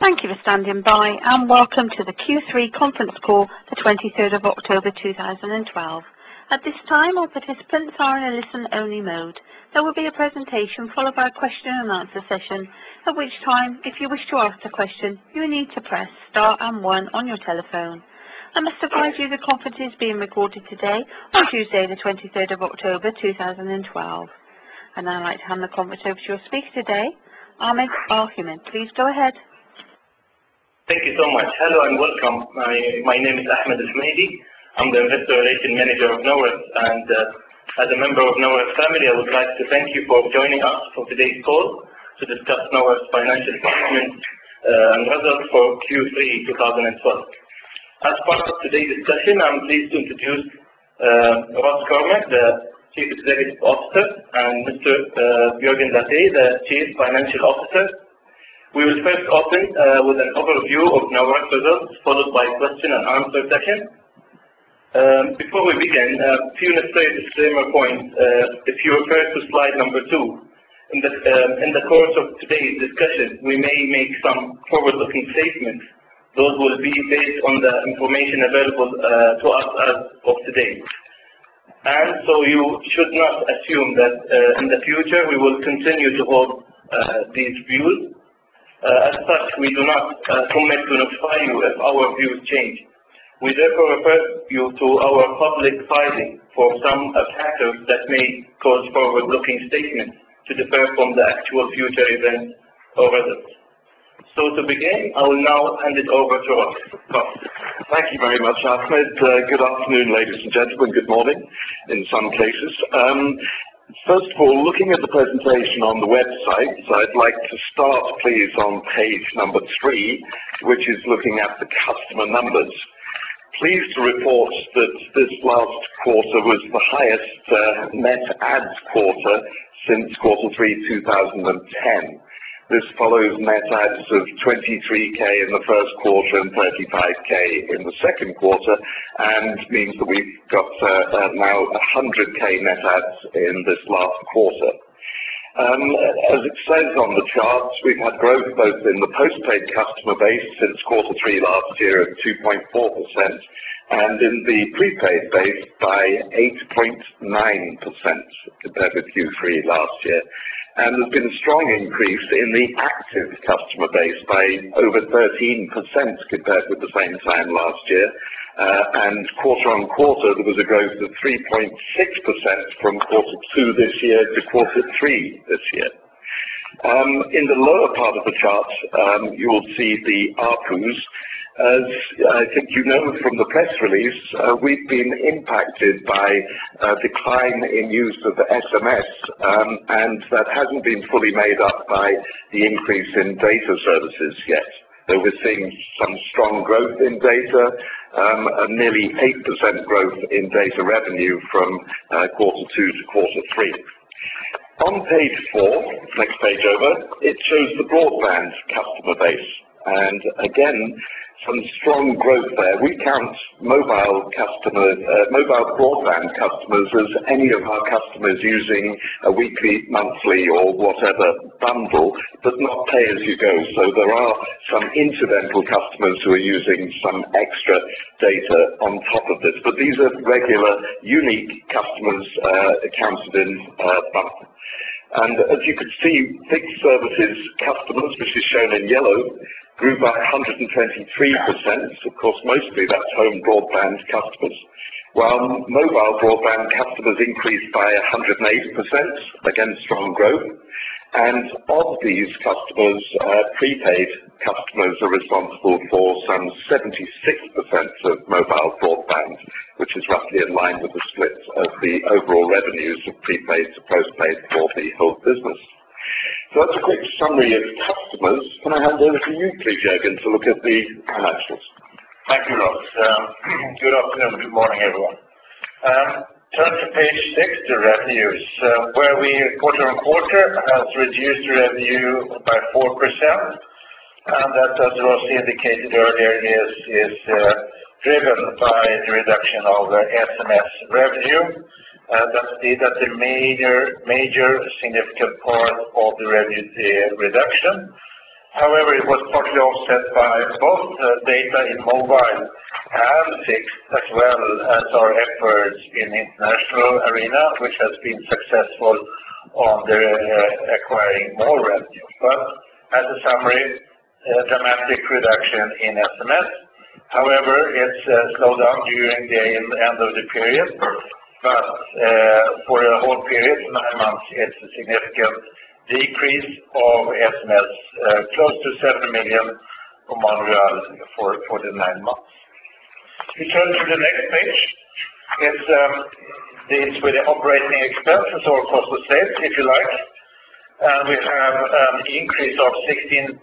Thank you for standing by, and welcome to the Q3 conference call, the 23rd of October 2012. At this time, all participants are in a listen-only mode. There will be a presentation followed by a question and answer session, at which time, if you wish to ask a question, you will need to press star and 1 on your telephone. I must advise you the conference is being recorded today, on Tuesday, the 23rd of October 2012. And I'd like to hand the conference over to your speaker today, Ahmed Al-Hussein. Please go ahead. Thank you so much. Hello and welcome. My name is Ahmed Al-Hussein. I'm the Investor Relations Manager of NORAD, and as a member of NORAD family, I would like to thank you for joining us for today's call to discuss NORAD's financial performance and results for Q3 2012. As part of today's discussion, I'm pleased to introduce Ross Cormack, the Chief Executive Officer, and Mr. Jürgen Latte, the Chief Financial Officer. We will first open with an overview of NORAD's results, followed by question and answer session. Before we begin, a few necessary disclaimer points. If you refer to slide number 2, in the course of today's discussion, we may make some forward-looking statements. Those will be based on the information available to us as of today. And so you should not assume that in the future we will continue to hold these views. As such, we do not commit to notify you if our views change. We therefore refer you to our public filing for some factors that may cause forward-looking statements to differ from the actual future events or results. So to begin, I will now hand it over to Ross. Thank you very much, Ahmed. Good afternoon, ladies and gentlemen. Good morning, in some cases. First of all, looking at the presentation on the website, I'd like to start, please, on page number 3, which is looking at the customer numbers. Pleased to report that this last quarter was the highest net adds quarter since quarter 3 2010. This follows net adds of 23k in the first quarter and 35k in the second quarter, and means that we've got now 100k net adds in this last quarter. As it says on the charts, we've had growth both in the postpaid customer base since quarter 3 last year of 2.4%, and in the prepaid base by 8.9% compared with Q3 last year. And there's been a strong increase in the active customer base by over 13% compared with the same time last year. And quarter on quarter, there was a growth of 3.6% from quarter 2 this year to quarter 3 this year. In the lower part of the chart, you will see the ARPUs. As I think you know from the press release, we've been impacted by a decline in use of SMS, and that hasn't been fully made up by the increase in data services yet. So we're seeing some strong growth in data, nearly 8% growth in data revenue from quarter 2 to quarter 3. On page 4, next page over, it shows the broadband customer base. And again, some strong growth there. We count mobile broadband customers as any of our customers using a weekly, monthly, or whatever bundle, but not pay-as-you-go. So there are some incidental customers who are using some extra data on top of this. But these are regular, unique customers counted in month. And as you can see, fixed services customers, which is shown in yellow, grew by 123%. Of course, mostly that's home broadband customers, while mobile broadband customers increased by 108%, again strong growth. And of these customers, prepaid customers are responsible for some 76% of mobile broadband, which is roughly in line with the split of the overall revenues of prepaid to postpaid for the whole business. So that's a quick summary of customers. Can I hand over to you, please, Jürgen, to look at the financials? Thank you, Ross. Good afternoon, good morning, everyone. Turn to page 6, the revenues, where we quarter on quarter has reduced revenue by 4%, and that, as Ross indicated earlier, is driven by the reduction of SMS revenue. That's a major significant part of the revenue reduction. However, it was partly offset by both data in mobile and fixed, as well as our efforts in the international arena, which has been successful on the acquiring more revenue. But as a summary, a dramatic reduction in SMS. However, it's slowed down during the end of the period, but for a whole period, 9 months, it's a significant decrease of SMS, close to 7 million for the 9 months. We turn to the next page. It deals with the operating expenses or cost of sales, if you like. And we have an increase of 16.5%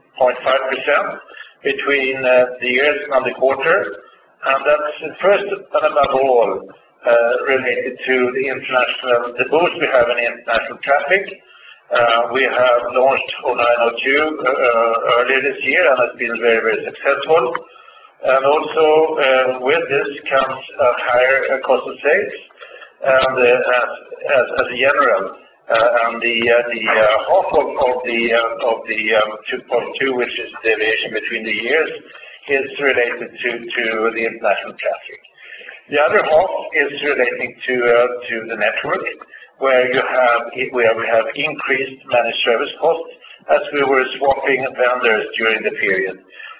between the years and the quarter. And that's first and above all related to the boost we have in international traffic. We have launched O902 earlier this year, and it's been very, very successful. And also with this comes a higher cost of sales, and as a general, and the half of the 2.2, which is the deviation between the years, is related to the international traffic. The other half is relating to the network, where we have increased managed service costs as we were swapping vendors during the period.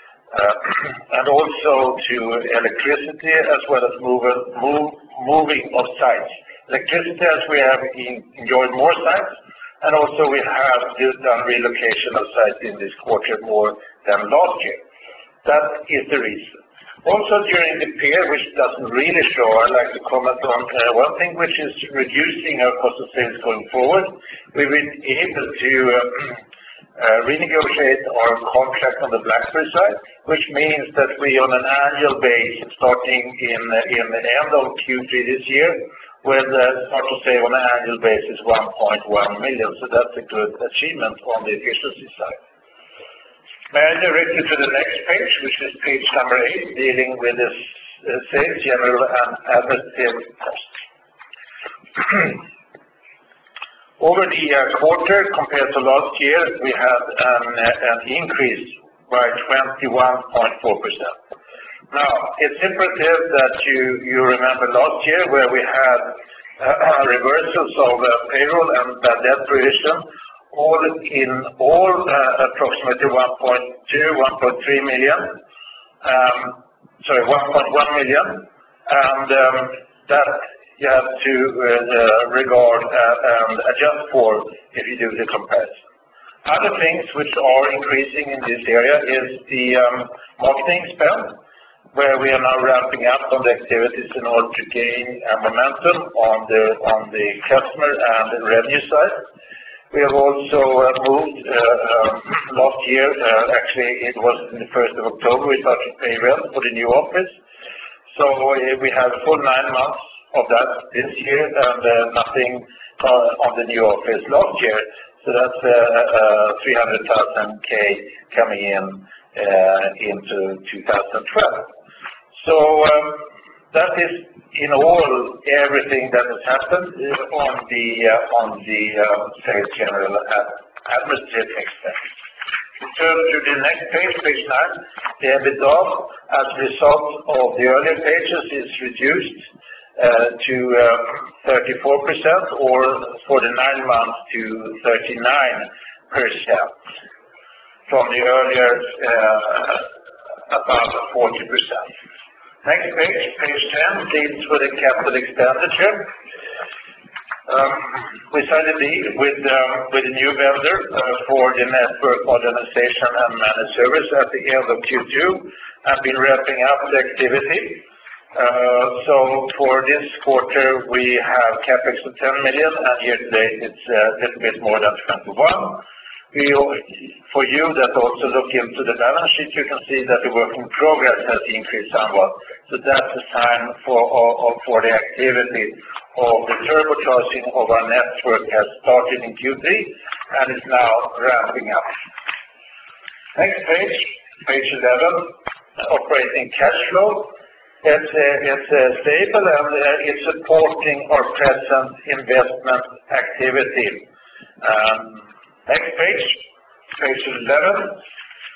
And also to electricity, as well as moving of sites. Electricity, as we have enjoyed more sites, and also we have done relocation of sites in this quarter more than last year. That is the reason. Also during the period, which doesn't really show, I'd like to comment on one thing, which is reducing our cost of sales going forward. We've been able to renegotiate our contract on the BlackBerry side, which means that we, on an annual basis, starting in the end of Q3 this year, will start to save on an annual basis 1.1 million. So that's a good achievement on the efficiency side. May I direct you to the next page, which is page number 8, dealing with the sales, general, and administrative costs. Over the quarter, compared to last year, we had an increase by 21.4%. Now, it's imperative that you remember last year where we had reversals of payroll and bad debt provision, approximately 1.3 million, 1.1 million, and that you have to regard and adjust for if you do the comparison. Other things which are increasing in this area is the marketing spend, where we are now ramping up on the activities in order to gain momentum on the customer and the revenue side. We have also moved last year, actually it was in the 1st of October, we started to pay rent for the new office. So we have a full 9 months of that this year and nothing on the new office last year. So that's 300,000 coming into 2012. So that is in all everything that has happened on the sales, general, and administrative expense. We turn to the next page, page 9. The EBITDA, as a result of the earlier pages, is reduced to 34%, or for the 9 months to 39%, from the earlier about 40%. Next page, page 10, deals with the capital expenditure. We signed a deal with a new vendor for the network modernization and managed service at the end of Q2, and been ramping up the activity. So for this quarter, we have capex of 10 million, and year to date it's a little bit more than 21. For you that also look into the balance sheet, you can see that the work in progress has increased somewhat. So that's a sign for the activity of the turbocharging of our network has started in Q3 and is now ramping up. Next page, page 11, operating cash flow. It's stable and it's supporting our present investment activity. Next page, page 11.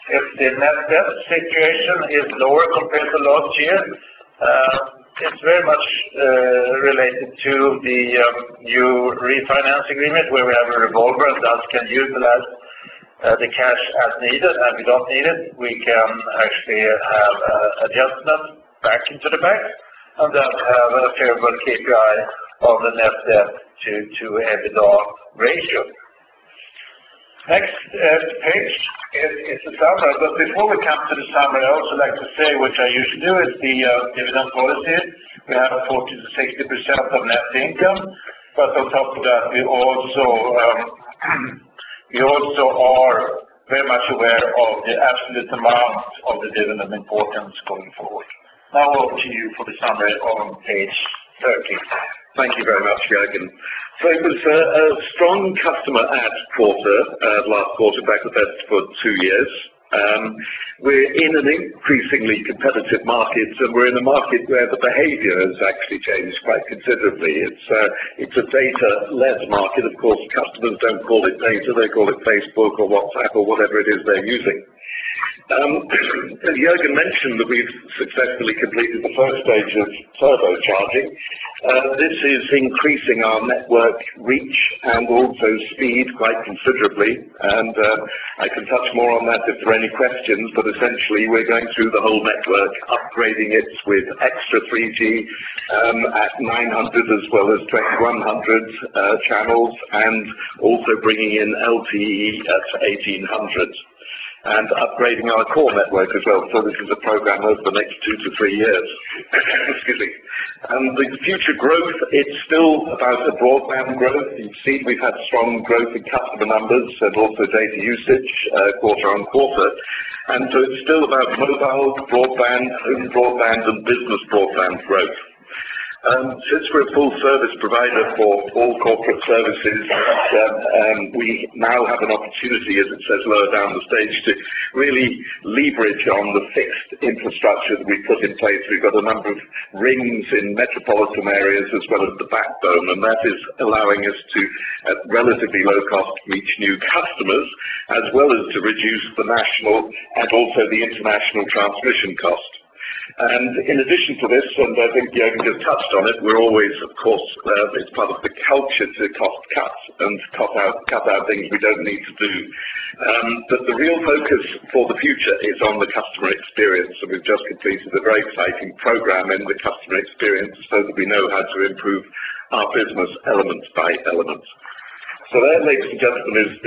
if the net debt situation is lower compared to last year, it's very much related to the new refinance agreement where we have a revolver and thus can utilize the cash as needed, and we don't need it. We can actually have adjustment back into the bank and then have a favorable KPI of the net debt to EBITDA ratio. Next page is the summary, but before we come to the summary, I also like to say, which I usually do, is the dividend policy. We have 40 to 60% of net income, but on top of that, we also are very much aware of the absolute amount of the dividend importance going forward. Now over to you for the summary on page 30. Thank you very much, Jürgen. So it was a strong customer add quarter, last quarter, back the best for 2 years. We're in an increasingly competitive market, and we're in a market where the behavior has actually changed quite considerably. It's a data-led market. Of course, customers don't call it data, they call it Facebook or WhatsApp or whatever it is they're using. Jürgen mentioned that we've successfully completed the first stage of turbocharging. This is increasing our network reach and also speed quite considerably, and I can touch more on that if there are any questions, but essentially we're going through the whole network, upgrading it with extra 3G at 900 as well as 2100 channels, and also bringing in LTE at 1800. And upgrading our core network as well. So this is a program over the next 2 to 3 years. Excuse me. And the future growth, it's still about the broadband growth. You've seen we've had strong growth in customer numbers and also data usage quarter on quarter. And so it's still about mobile broadband, home broadband and business broadband growth. Since we're a full service provider for all corporate services, we now have an opportunity, as it says lower down the stage, to really leverage on the fixed infrastructure that we put in place. We've got a number of rings in metropolitan areas as well as the backbone, and that is allowing us to, at relatively low cost, reach new customers, as well as to reduce the national and also the international transmission cost. And in addition to this, and I think Jürgen just touched on it, we're always, of course, it's part of the culture to cost cuts and cut out things we don't need to do. But the real focus for the future is on the customer experience. So we've just completed a very exciting program in the customer experience so that we know how to improve our business element by element. So there, ladies and gentlemen, is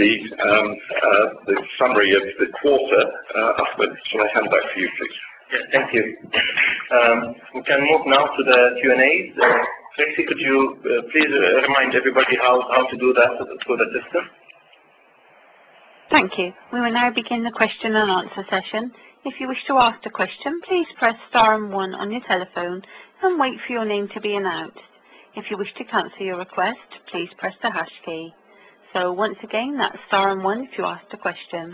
the summary of the quarter. Ahmed, shall I hand back to you, please? Yes, thank you. We can move now to the Q&A. Tracy, could you please remind everybody how to do that through the system? Thank you. We will now begin the question and answer session. If you wish to ask a question, please press star and 1 on your telephone and wait for your name to be announced. If you wish to cancel your request, please press the hash key. So once again, that's star and 1 if you ask a question.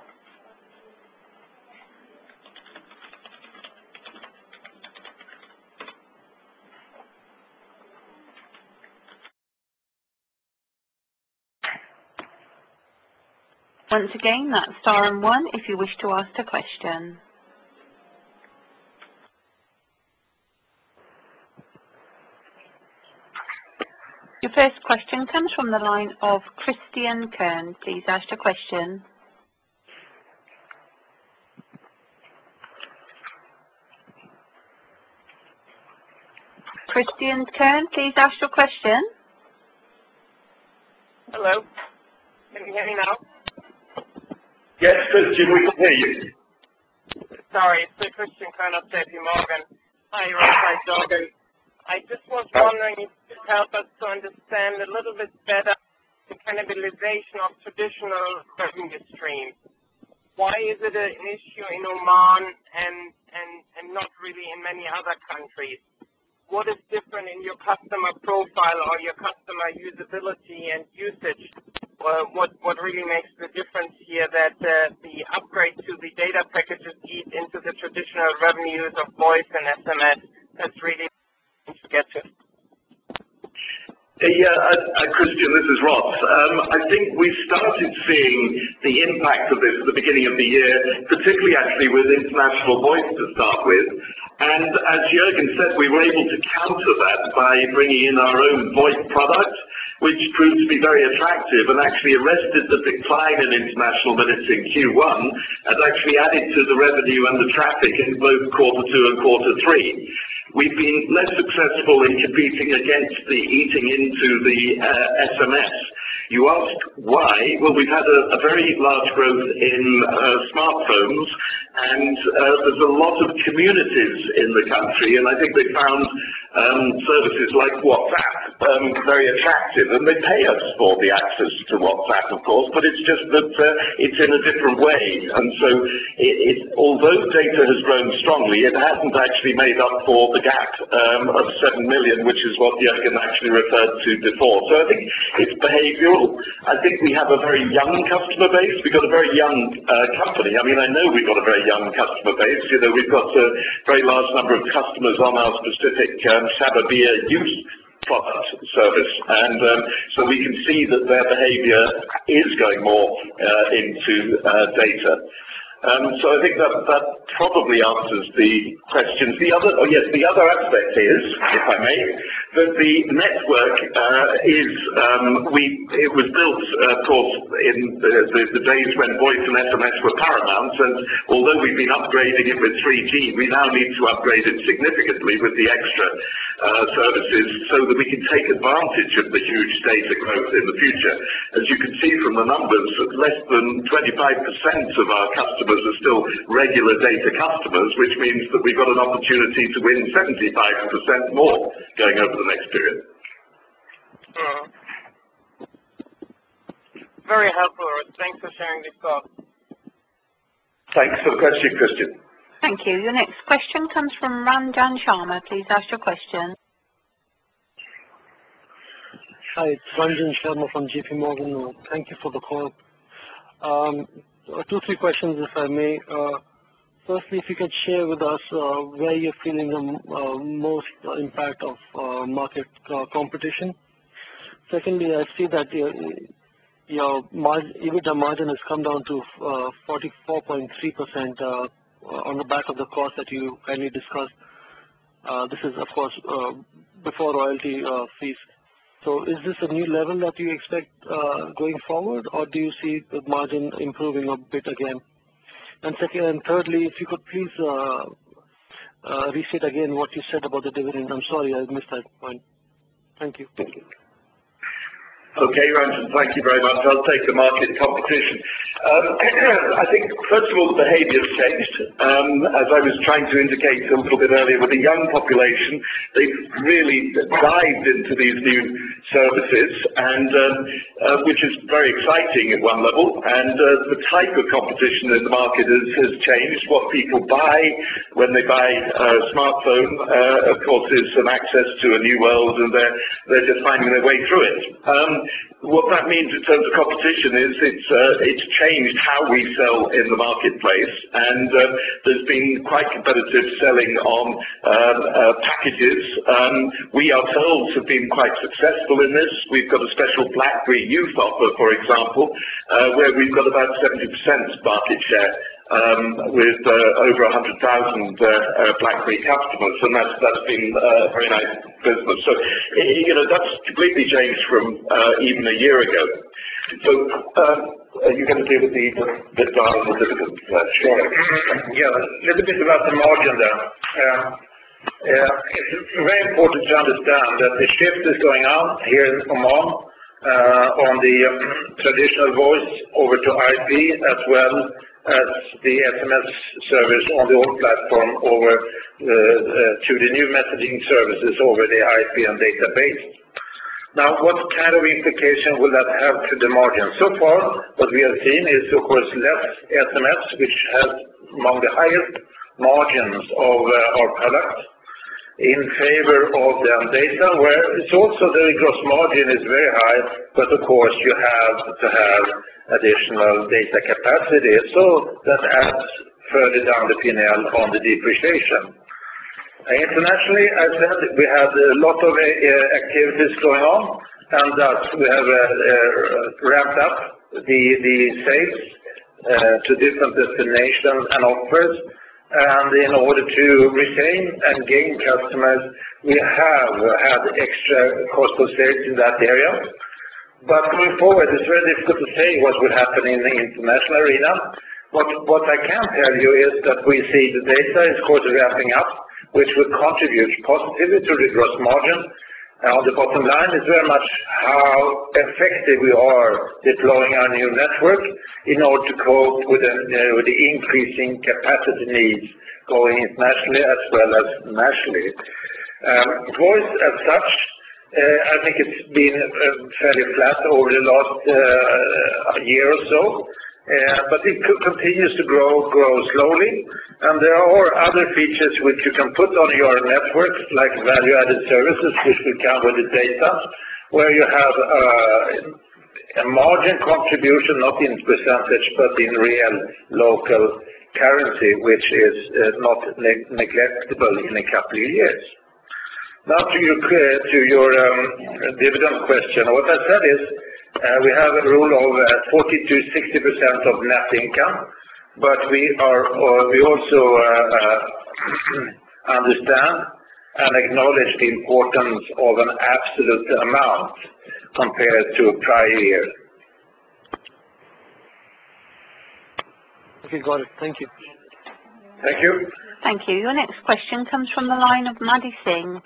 Once again, that's star and 1 if you wish to ask a question. Your first question comes from the line of Christian Kern. Please ask your question. Christian Kern, please ask your question. Hello. Can you hear me now? Yes, Christian, we can hear you. Sorry, it's Christian Kern of JP Morgan. Hi, Rolf Jürgen. I just was wondering if you could help us to understand a little bit better the cannibalization of traditional revenue streams. Why is it an issue in Oman and not really in many other countries? What is different in your customer profile or your customer usability and usage? What really makes the difference here that the upgrade to the data packages eat into the traditional revenues of voice and SMS? That's really to get to. Christian, this is Ross. I think we started seeing the impact of this at the beginning of the year, particularly actually with international voice to start with. And as Jürgen said, we were able to counter that by bringing in our own voice product, which proved to be very attractive and actually arrested the decline in international minutes in Q1 and actually added to the revenue and the traffic in both Q2 and Q3. We've been less successful in competing against the eating into the SMS. You ask why? Well, we've had a very large growth in smartphones, and there's a lot of communities in the country, and I think they found services like WhatsApp very attractive, and they pay us for the access to WhatsApp, of course, but it's just that it's in a different way. And so although data has grown strongly, it hasn't actually made up for the gap of 7 million, which is what Jürgen actually referred to before. So I think it's behavioral. I think we have a very young customer base. We've got a very young company. I mean, I know we've got a very young customer base. You know, we've got a very large number of customers on our specific Sababia youth product service, and so we can see that their behavior is going more into data. So I think that probably answers the questions. The other aspect is, if I may, that the network it was built, of course, in the days when voice and SMS were paramount, and although we've been upgrading it with 3G, we now need to upgrade it significantly with the extra services so that we can take advantage of the huge data growth in the future. As you can see from the numbers, less than 25% of our customers are still regular data customers, which means that we've got an opportunity to win 75% more going over the next period. Very helpful. Thanks for sharing this thought. Thanks for the question, Christian. Thank you. Your next question comes from Ranjan Sharma. Please ask your question. Hi, it's Ranjan Sharma from JP Morgan. Thank you for the call. 2-3 questions, if I may. Firstly, if you could share with us where you're feeling the most impact of market competition. Secondly, I see that your EBITDA margin has come down to 44.3% on the back of the cost that you kindly discussed. This is, of course, before royalty fees. So is this a new level that you expect going forward, or do you see the margin improving a bit again? And second and thirdly, if you could please restate again what you said about the dividend. I'm sorry, I missed that point. Thank you. Okay, Ranjan, thank you very much. I'll take the market competition. I think, first of all, the behaviour's changed. As I was trying to indicate a little bit earlier, with the young population, they've really dived into these new services, and which is very exciting at one level. And the type of competition in the market has changed. What people buy when they buy a smartphone, of course, is an access to a new world, and they're just finding their way through it. What that means in terms of competition is it's changed how we sell in the marketplace, and there's been quite competitive selling on packages. We ourselves have been quite successful in this. We've got a special BlackBerry youth offer, for example, where we've got about 70% market share. With over 100,000 BlackBerry customers, and that's been a very nice business. So, you know, that's completely changed from even a year ago. So, are you going to deal with the dividend? Sure. Yeah, a little bit about the margin there. It's very important to understand that the shift is going on here in Oman on the traditional voice over to IP, as well as the SMS service on the old platform over to the new messaging services over the IP and database. Now, what kind of implication will that have to the margin? So far, what we have seen is, of course, less SMS, which has among the highest margins of our product, in favor of the data, where it's also the gross margin is very high, but of course you have to have additional data capacity, so that adds further down the P&L on the depreciation. Internationally, as I said, we had a lot of activities going on, and thus we have ramped up the sales to different destinations and offers. And in order to retain and gain customers, we have had extra cost of sales in that area. But going forward, it's very difficult to say what will happen in the international arena. What I can tell you is that we see the data is, of course, ramping up, which will contribute positively to the gross margin. On the bottom line is very much how effective we are deploying our new network in order to cope with the increasing capacity needs going internationally as well as nationally. Voice as such, I think it's been fairly flat over the last year or so. But it continues to grow slowly, and there are other features which you can put on your network, like value-added services, which will come with the data, where you have a margin contribution, not in percentage, but in real local currency, which is not neglectable in a couple of years. Now to your dividend question, what I said is, we have a rule of 40 to 60% of net income, but we also understand and acknowledge the importance of an absolute amount compared to a prior year. Okay, got it. Thank you. Thank you. Thank you. Your next question comes from the line of Maddy Singh.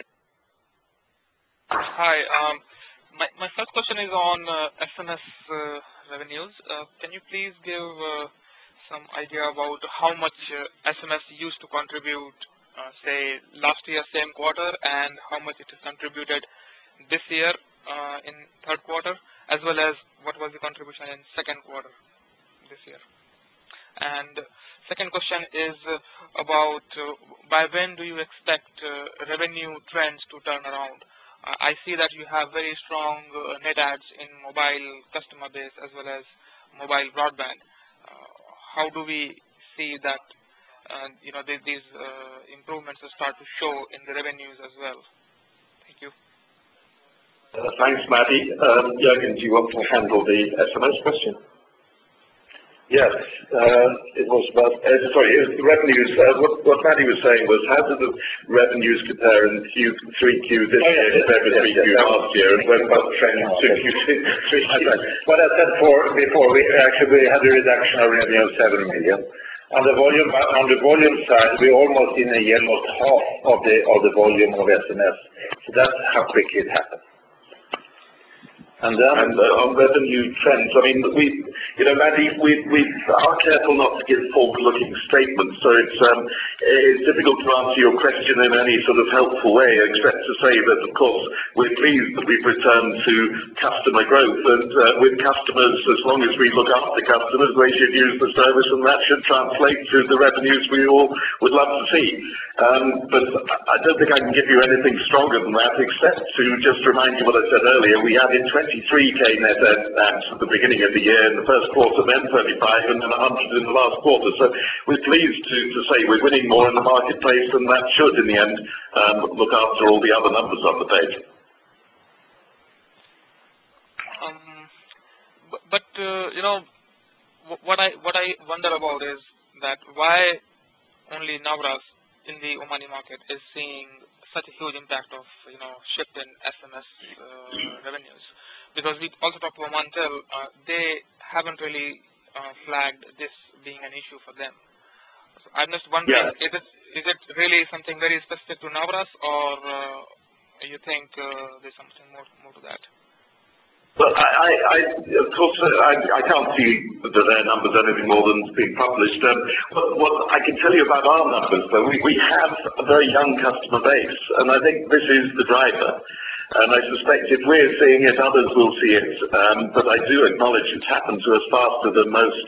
Hi. My first question is on SMS revenues. Can you please give some idea about how much SMS used to contribute, say, last year, same quarter, and how much it has contributed this year in third quarter, as well as what was the contribution in second quarter this year? And second question is about by when do you expect revenue trends to turn around? I see that you have very strong net adds in mobile customer base as well as mobile broadband. How do we see that these improvements will start to show in the revenues as well? Thank you. Thanks, Maddy. Jürgen, do you want to handle the SMS question? Yes, it was about, sorry, it was the revenues. What Maddy was saying was, how do the revenues compare in 3Q this year compared with 3Q last year, and when about the trend to Q3? What I said before, we had a reduction of revenue of 7 million. On the volume side, we almost in a year lost half of the volume of SMS. So that's how quickly it happened. And on revenue trends, I mean, Maddy, we are careful not to give forward-looking statements, so it's difficult to answer your question in any sort of helpful way, except to say that, of course, we're pleased that we've returned to customer growth, and with customers, as long as we look after customers, they should use the service, and that should translate to the revenues we all would love to see. But I don't think I can give you anything stronger than that, except to just remind you what I said earlier. We added 23K net adds at the beginning of the year in the first quarter, then 35, and then 100 in the last quarter. So we're pleased to say we're winning more in the marketplace, and that should, in the end, look after all the other numbers on the page. What I wonder about is that why only Navras in the Omani market is seeing such a huge impact of shift in SMS revenues, because we also talked to Omantel, they haven't really flagged this being an issue for them. So I'm just wondering, is it really something very specific to Navras, or you think there's something more to that? Well, of course, I can't see that their numbers anything more than being published. What I can tell you about our numbers, though, we have a very young customer base, and I think this is the driver. And I suspect if we're seeing it, others will see it. But I do acknowledge it's happened to us faster than most.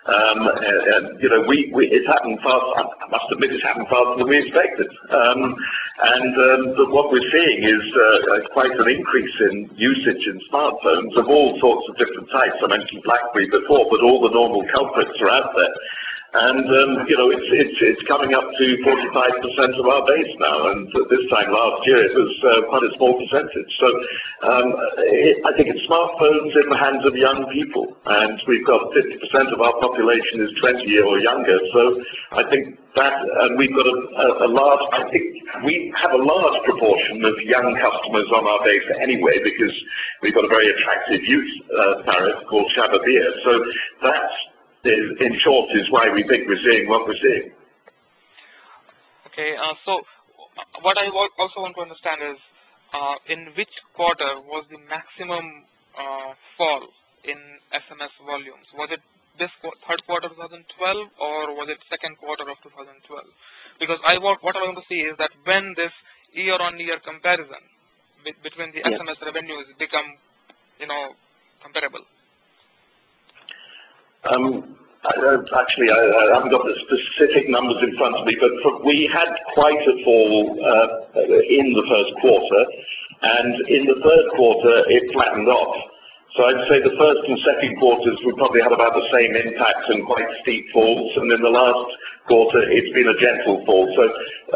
It happened fast. I must admit, it happened faster than we expected. But what we're seeing is quite an increase in usage in smartphones of all sorts of different types. I mentioned BlackBerry before, but all the normal culprits are out there. And it's coming up to 45% of our base now, and this time last year it was quite a small percentage. So I think it's smartphones in the hands of young people, and we've got 50% of our population is 20 or younger. So I think that, and we've got I think we have a large proportion of young customers on our base anyway, because we've got a very attractive youth tariff called Shababir. So that's, in short, is why we think we're seeing what we're seeing. Okay, so what I also want to understand is, in which quarter was the maximum fall in SMS volumes? Was it this third quarter 2012, or was it second quarter of 2012? Because what I want to see is that when this year-on-year comparison between the SMS revenues become, comparable. Actually, I haven't got the specific numbers in front of me, but we had quite a fall in the first quarter, and in the third quarter it flattened off. So I'd say the first and second quarters we probably had about the same impact and quite steep falls, and in the last quarter it's been a gentle fall. So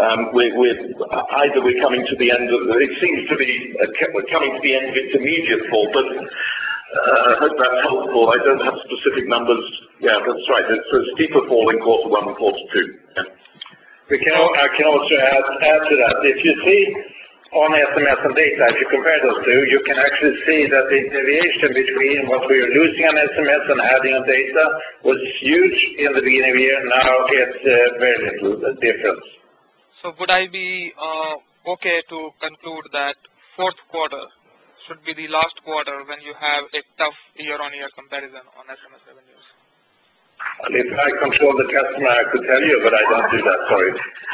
we're coming to the end of it. Seems to be coming to the end of its immediate fall, but I hope that's helpful. I don't have specific numbers. Yeah, that's right. It's a steeper fall in quarter one and quarter two. Yeah. I can also add to that. If you see on SMS and data, if you compare those two, you can actually see that the deviation between what we are losing on SMS and adding on data was huge in the beginning of the year. Now it's very little difference. So would I be okay to conclude that fourth quarter should be the last quarter when you have a tough year-on-year comparison on SMS revenues? If I control the customer, I could tell you, but I don't do that, sorry.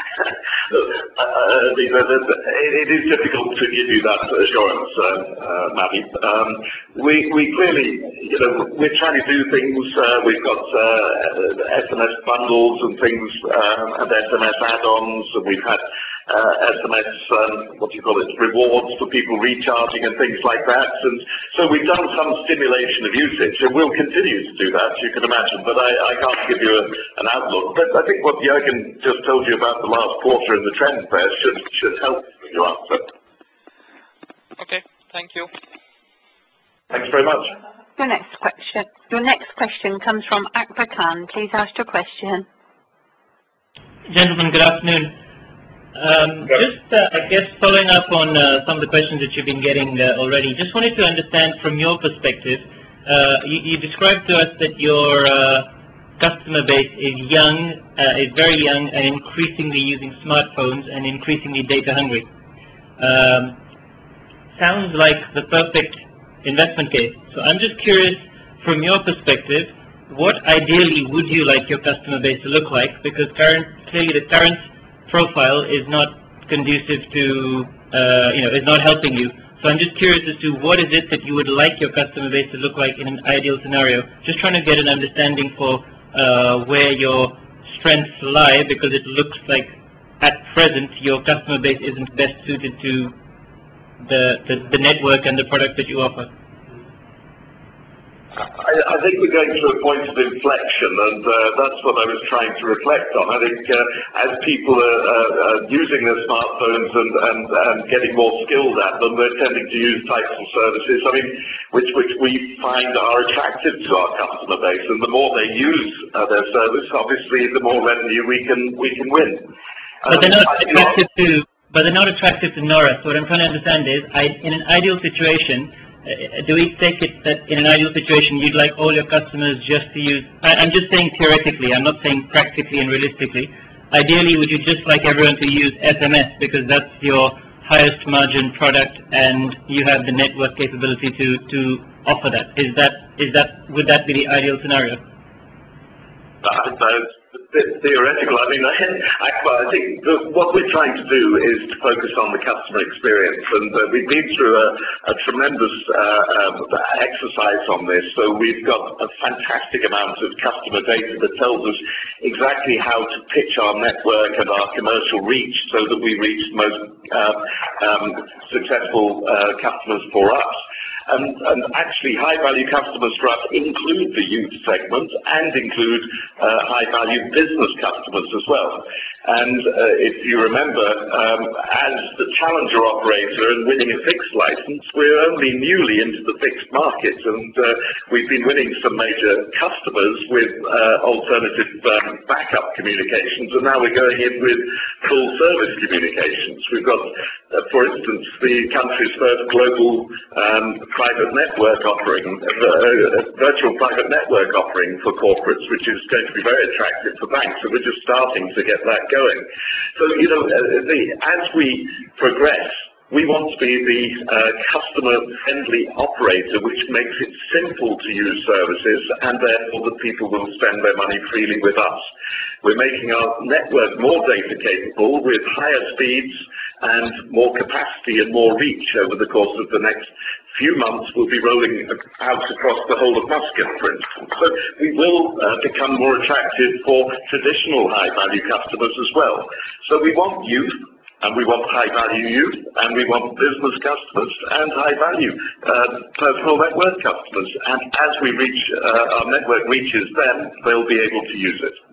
It is difficult to give you that assurance, Maddie. We clearly, we're trying to do things. We've got SMS bundles and things, and SMS add-ons, and we've had SMS, rewards for people recharging and things like that. And so we've done some stimulation of usage, and we'll continue to do that, you can imagine. But I can't give you an outlook. But I think what Jürgen just told you about the last quarter and the trend there should help your answer. Okay, thank you. Thanks very much. Your next question comes from Akbar Khan. Please ask your question. Gentlemen, good afternoon. I guess following up on some of the questions that you've been getting already, just wanted to understand from your perspective, you described to us that your customer base is young, is very young, and increasingly using smartphones and increasingly data hungry. Sounds like the perfect investment case. So I'm just curious, from your perspective, what ideally would you like your customer base to look like? Because clearly the current profile is not conducive to, is not helping you. So I'm just curious as to what is it that you would like your customer base to look like in an ideal scenario. Just trying to get an understanding for where your strengths lie, because it looks like at present your customer base isn't best suited to the network and the product that you offer. I think we're going through a point of inflection, and that's what I was trying to reflect on. I think as people are using their smartphones and getting more skilled at them, they're tending to use types of services, which we find are attractive to our customer base. And the more they use their service, obviously, the more revenue we can win. But they're not attractive to Norah. So what I'm trying to understand is, in an ideal situation, do we take it that in an ideal situation you'd like all your customers just to use, I'm just saying theoretically, I'm not saying practically and realistically, ideally would you just like everyone to use SMS because that's your highest margin product and you have the network capability to offer that? Would that be the ideal scenario? Theoretical. I think what we're trying to do is to focus on the customer experience, and we've been through a tremendous exercise on this. So we've got a fantastic amount of customer data that tells us exactly how to pitch our network and our commercial reach so that we reach the most successful customers for us. And actually, high-value customers for us include the youth segment and include high-value business customers as well. And if you remember, as the challenger operator and winning a fixed license, we're only newly into the fixed market, and we've been winning some major customers with alternative backup communications, and now we're going in with full service communications. We've got, for instance, the country's first global private network offering, virtual private network offering for corporates, which is going to be very attractive for banks, and we're just starting to get that going. So, you know, as we progress, we want to be the customer-friendly operator, which makes it simple to use services, and therefore the people will spend their money freely with us. We're making our network more data capable with higher speeds and more capacity and more reach over the course of the next few months. We'll be rolling out across the whole of Muscat, for instance. So we will become more attractive for traditional high-value customers as well. So we want youth, and we want high-value youth, and we want business customers and high-value personal network customers. And as we reach, our network reaches them, they'll be able to use it.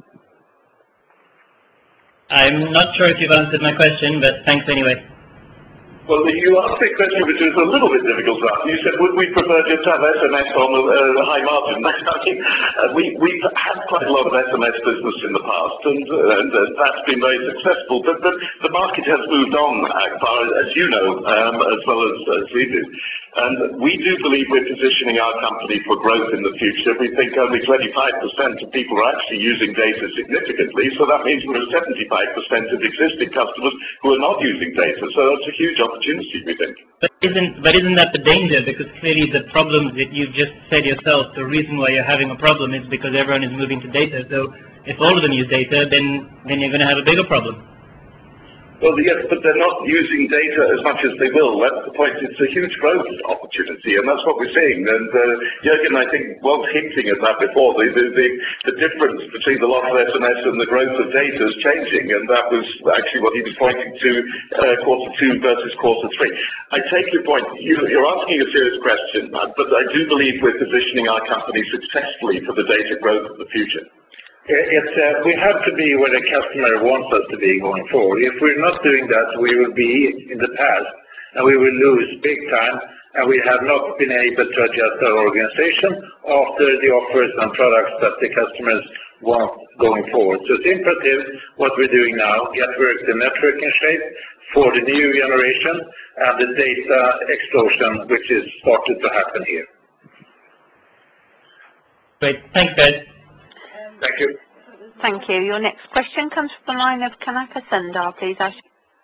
I'm not sure if you've answered my question, but thanks anyway. Well, you asked a question which is a little bit difficult to answer. You said, would we prefer just to have SMS on the high margin? We've had quite a lot of SMS business in the past, and that's been very successful. But the market has moved on, Akbar, as you know, as well as we do. And we do believe we're positioning our company for growth in the future. We think only 25% of people are actually using data significantly, so that means there are 75% of existing customers who are not using data. So that's a huge opportunity, we think. But isn't that the danger? Because clearly the problems that you just said yourself, the reason why you're having a problem is because everyone is moving to data. So if all of them use data, then you're going to have a bigger problem. Well, yes, but they're not using data as much as they will. That's the point. It's a huge growth opportunity, and that's what we're seeing. And Jürgen, I think, was hinting at that before. The difference between the loss of SMS and the growth of data is changing, and that was actually what he was pointing to, quarter two versus quarter three. I take your point. You're asking a serious question, but I do believe we're positioning our company successfully for the data growth of the future. We have to be where the customer wants us to be going forward. If we're not doing that, we will be in the past, and we will lose big time, and we have not been able to adjust our organization after the offers and products that the customers want going forward. So it's imperative what we're doing now, get the network in shape for the new generation and the data explosion which is started to happen here. Great. Thanks, guys. Thank you. Thank you. Your next question comes from the line of Kanaka Sundar. Please ask.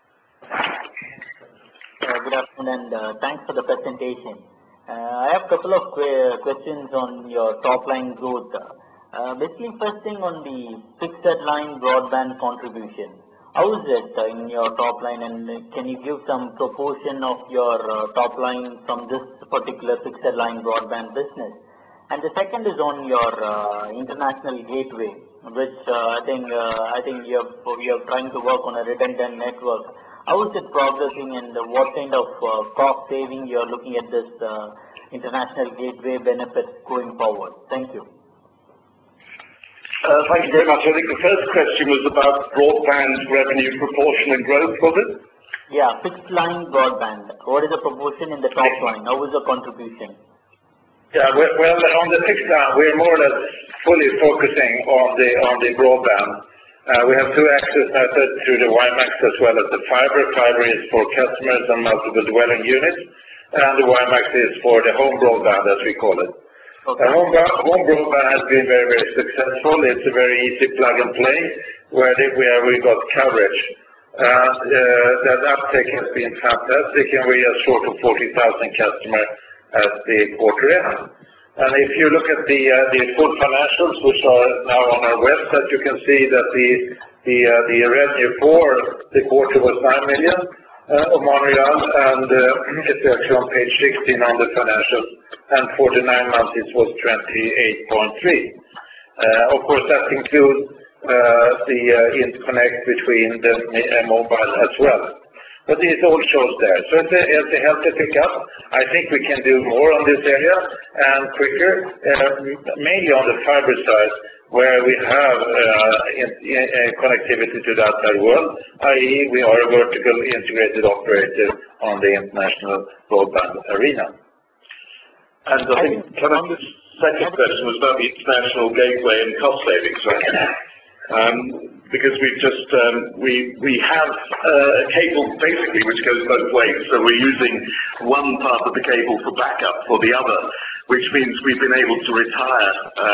Good afternoon, and thanks for the presentation. I have a couple of questions on your top line growth. Basically, first thing on the fixed line broadband contribution. How is it in your top line, and can you give some proportion of your top line from this particular fixed line broadband business? And the second is on your international gateway, which I think you're trying to work on a redundant network. How is it progressing, and what kind of cost saving you're looking at this international gateway benefits going forward? Thank you. Thank you very much. I think the first question was about broadband revenue proportion and growth, was it? Yeah, fixed line broadband. What is the proportion in the top line? How is the contribution? Yeah, well, on the fixed line, we're more or less fully focusing on the broadband. We have two access methods through the WiMAX as well as the fiber. Fiber is for customers and multiple dwelling units, and the WiMAX is for the home broadband, as we call it. Okay. The home broadband has been very, very successful. It's a very easy plug and play where we got coverage. That uptake has been fantastic, and we are short of 40,000 customers at the quarter end. And if you look at the full financials, which are now on our website, you can see that the revenue for the quarter was 9 million Montreal, and it's actually on page 16 on the financials, and for the 9 months it was 28.3. Of course, that includes the interconnect between the mobile as well. but it all shows there. So it's a healthy pickup. I think we can do more on this area and quicker, mainly on the fiber side, where we have connectivity to the outside world, i.e. we are a vertical integrated operator on the international broadband arena. And I think the second question was about the international gateway and cost savings, right? Because we've just, we have a cable basically which goes both ways. So we're using one part of the cable for backup for the other, which means we've been able to retire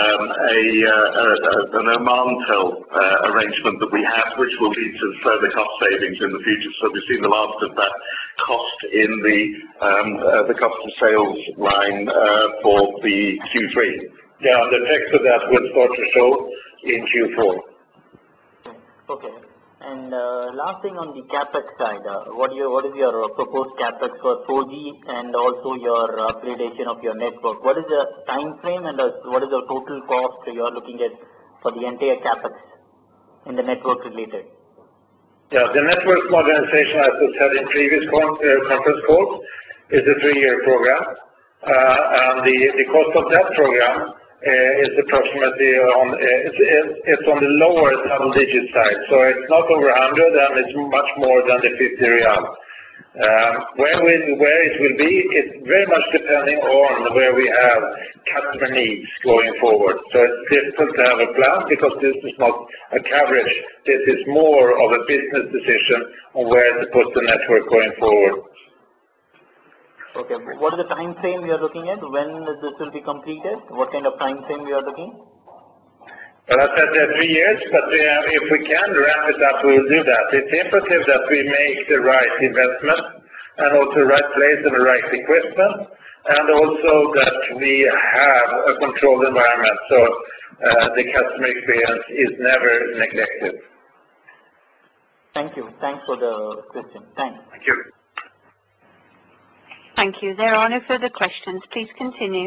an Omantel arrangement that we have, which will lead to further cost savings in the future. So we've seen the last of that cost in the cost of sales line for the Q3. Yeah, the effects of that will start to show in Q4. Okay. And last thing on the CapEx side, what is your proposed CapEx for 4G and also your upgradation of your network? What is the time frame and what is the total cost you are looking at for the entire CapEx in the network related? Yeah, the network modernization, as I said in previous conference calls, is a 3-year program, and the cost of that program is approximately it's on the lower double-digit side, so it's not over 100, and it's much more than the 50 real. Where it will be, it's very much depending on where we have customer needs going forward. So it's difficult to have a plan because this is not a coverage. This is more of a business decision on where to put the network going forward. Okay. What is the time frame you are looking at? When this will be completed? What kind of time frame you are looking? Well, I said 3 years, but if we can wrap it up, we will do that. It's imperative that we make the right investment and also the right place and the right equipment, and also that we have a controlled environment so the customer experience is never neglected. Thank you. Thanks for the question. Thanks. Thank you. Thank you. There are no further questions. Please continue.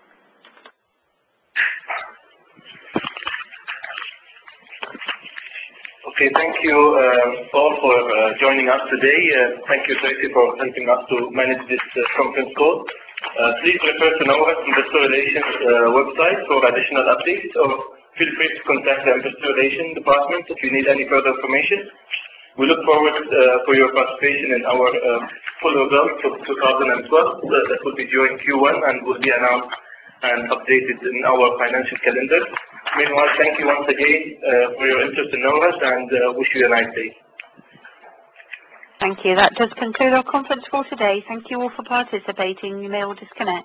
Okay, thank you all for joining us today. Thank you, Tracy, for helping us to manage this conference call. Please refer to our Investor Relations website for additional updates, or feel free to contact the Investor Relations department if you need any further information. We look forward for your participation in our full results of 2012. That will be during Q1 and will be announced and updated in our financial calendar. Meanwhile, thank you once again for your interest in Norwest, and wish you a nice day. Thank you. That does conclude our conference for today. Thank you all for participating. You may all disconnect.